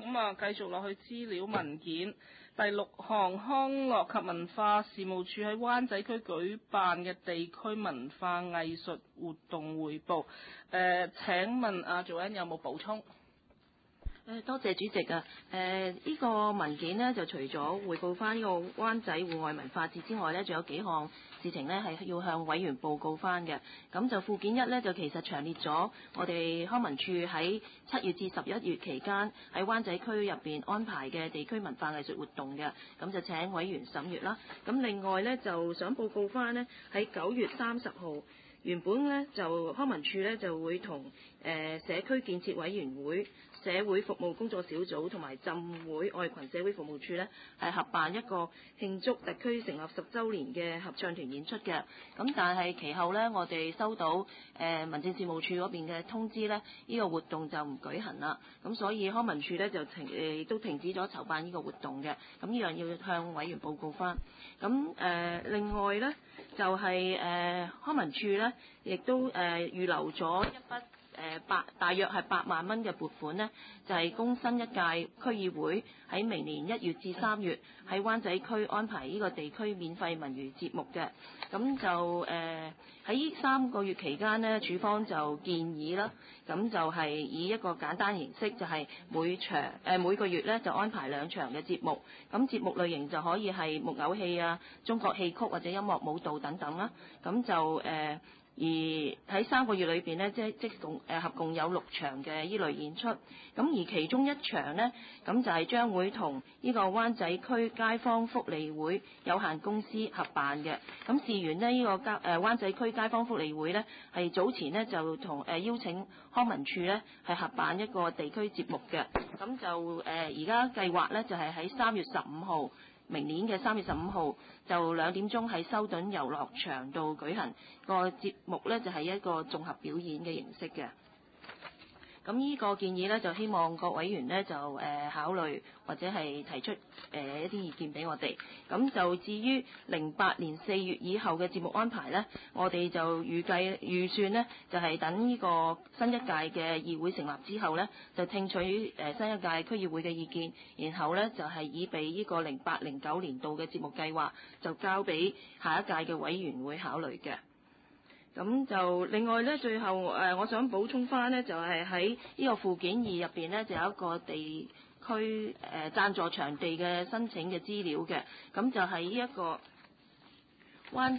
咁啊，繼續落去資料文件第6項，康樂及文化事務處喺灣仔區舉辦嘅地區文化藝術活動匯報。請問阿Joanne有冇補充？ 多謝主席啊！呢個文件呢，就除咗匯報翻呢個灣仔戶外文化節之外呢，仲有幾項事情呢係要向委員報告翻嘅。咁就附件1呢，就其實詳列咗我哋康文署喺7月至11月期間喺灣仔區入邊安排嘅地區文化藝術活動嘅。咁就請委員審閱啦。咁另外呢，就想報告翻呢，喺9月30號。原本呢，就康文署呢就會同社區建設委員會、社會服務工作小組同埋浸會愛群社會服務處呢係合辦一個慶祝特區成立10週年嘅合唱團演出嘅。咁但係其後呢，我哋收到民政事務處嗰邊嘅通知呢，呢個活動就唔舉行啦。咁所以康文署呢就都停止咗籌辦呢個活動嘅。咁呢樣要向委員報告翻。咁另外呢，就係康文署呢亦都預留咗一筆大約係8萬蚊嘅撥款呢，就係供新一屆區議會喺明年1月至3月喺灣仔區安排呢個地區免費文娛節目嘅。咁就喺呢3個月期間呢，署方就建議啦，咁就係以一個簡單形式，就係每個月呢就安排2場嘅節目。咁節目類型就可以係木偶戲啊、中國戲曲或者音樂舞蹈等等啦。咁就而喺3個月裏邊呢，合共有6場嘅依類演出。咁而其中1場呢，咁就係將會同呢個灣仔區街坊福利會有限公司合辦嘅。咁事緣呢，呢個灣仔區街坊福利會呢，係早前呢就同邀請康文署呢係合辦一個地區節目嘅。咁就而家計劃呢，就係喺3月15號。明年嘅3月15號就2點鐘喺修頓遊樂場度舉行個節目呢，就係一個綜合表演嘅形式嘅。咁呢個建議呢，就希望各委員呢就考慮或者係提出一啲意見俾我哋。咁就至於08年4月以後嘅節目安排呢，我哋就預算呢，就係等呢個新一屆嘅議會成立之後呢，就聽取新一屆區議會嘅意見，然後呢，就係以備呢個08-09年度嘅節目計劃，就交俾下一屆嘅委員會考慮嘅。咁就另外呢，最後我想補充翻呢，就係喺呢個附件2入邊呢，就有一個地區贊助場地嘅申請嘅資料嘅。咁就係呢一個灣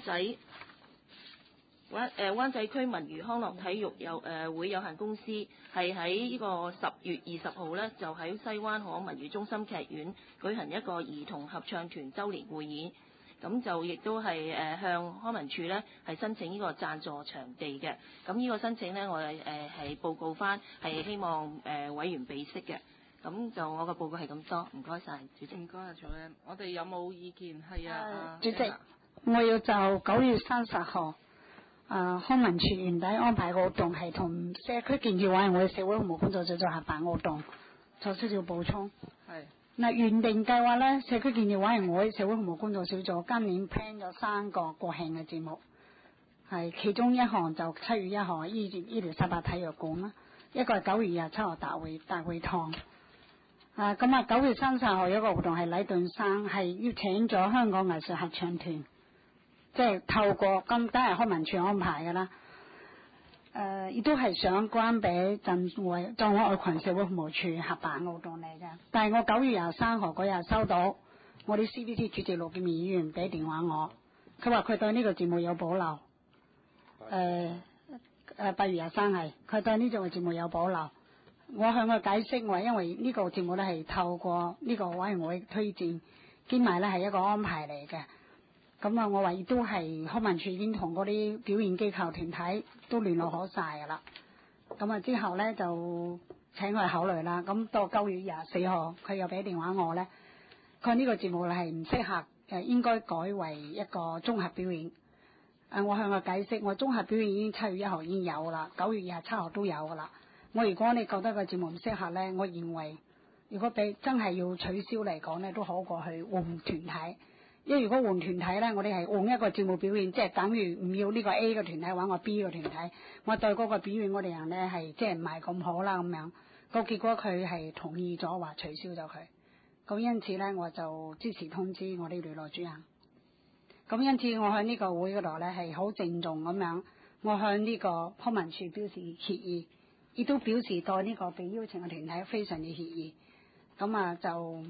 仔區文娛康樂體育會有限公司，係喺呢個10月20號呢，就喺西灣河文娛中心劇院舉行一個兒童合唱團週年匯演。咁就亦都係向康文署呢係申請呢個贊助場地嘅。咁呢個申請呢，我係報告翻，係希望委員備悉嘅。咁就我嘅報告係咁多，唔該晒，主席。 唔該啊，Joanne。我哋有冇意見？係啊， 主席，我要就9月30號康文署原底安排個活動係同社區建設委員會社會服務工作小組合辦活動，做少少補充。係。嗱，原定計劃呢，社區建設委員會社會服務工作小組今年 plan 咗3個國慶嘅節目，係其中一項就7月1號伊利沙伯體育館啦，一個係9月27號大會堂。咁啊9月30號有一個活動係禮頓山，係邀請咗香港藝術合唱團，即係透過咁都係康文署安排㗎啦。亦都係想關俾浸會愛群社會服務處合辦活動嚟嘅。但係我9月23號嗰日收到我啲 CBC 主席陸建議員俾電話我，佢話佢對呢個節目有保留。8月23係佢對呢個節目有保留。我向佢解釋話，因為呢個節目咧係透過呢個委員會推薦，兼埋咧係一個安排嚟嘅。咁啊，我話亦都係康文署已經同嗰啲表演機構團體都聯絡好晒㗎啦。咁啊之後咧就請佢考慮啦。咁到9月24號，佢又俾電話我咧，佢呢個節目係唔適合，應該改為一個綜合表演。我向佢解釋，我綜合表演已經7月1號已經有啦，9月27號都有㗎啦。如果你覺得個節目唔適合咧，我認為如果俾真係要取消嚟講咧，都好過去換團體。因為如果換團體咧，我哋係換一個節目表演，即係等於唔要呢個 A 嘅團體玩我 B 嘅團體，我對嗰個表演我哋人咧係即係唔係咁好啦咁樣。 個結果佢係同意咗話取消咗佢。咁因此咧，我就即時通知我啲聯絡主任。咁因此我喺呢個會嗰度咧係好鄭重咁樣，我向呢個康文署表示歉意，亦都表示對呢個被邀請嘅團體非常之歉意。咁啊就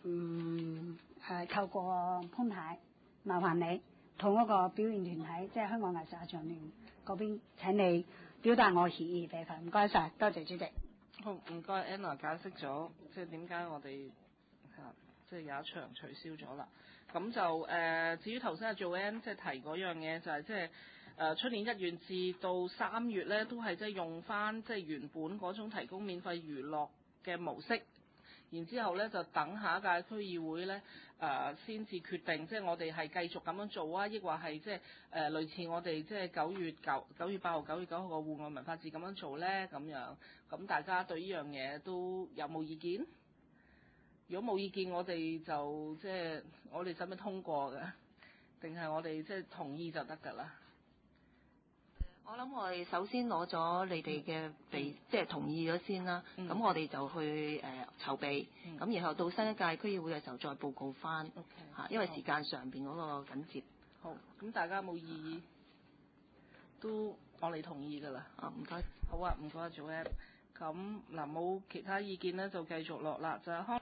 透過潘太，麻煩你同嗰個表演團體，即係香港藝術合唱團嗰邊，請你表達我歉意俾佢。唔該晒，多謝主席。 好，唔該 Anna 解釋咗，即係點解我哋即係有一場取消咗啦。咁就至於頭先阿 Joanne 即係提嗰樣嘢，就係即係出年1月至到3月咧，都係即係用翻即係原本嗰種提供免費娛樂嘅模式。然之後咧，就等下一屆區議會咧先至決定，即係我哋係繼續咁樣做啊，抑或係即係類似我哋即係9月8號、9月9號個戶外文化節咁樣做咧咁樣。咁大家對呢樣嘢都有冇意見？如果冇意見，我哋就即係我哋使唔使通過嘅？定係我哋即係同意就得㗎啦？ 我諗我哋首先攞咗你哋嘅即係同意咗先啦。咁我哋就去籌備。咁然後到新一屆區議會嘅時候再報告翻。嚇，因為時間上邊嗰個緊接。 好，咁大家冇異議？都我哋同意㗎啦。 唔該。 好啊，唔該，Joanne。咁嗱，冇其他意見咧，就繼續落啦，就係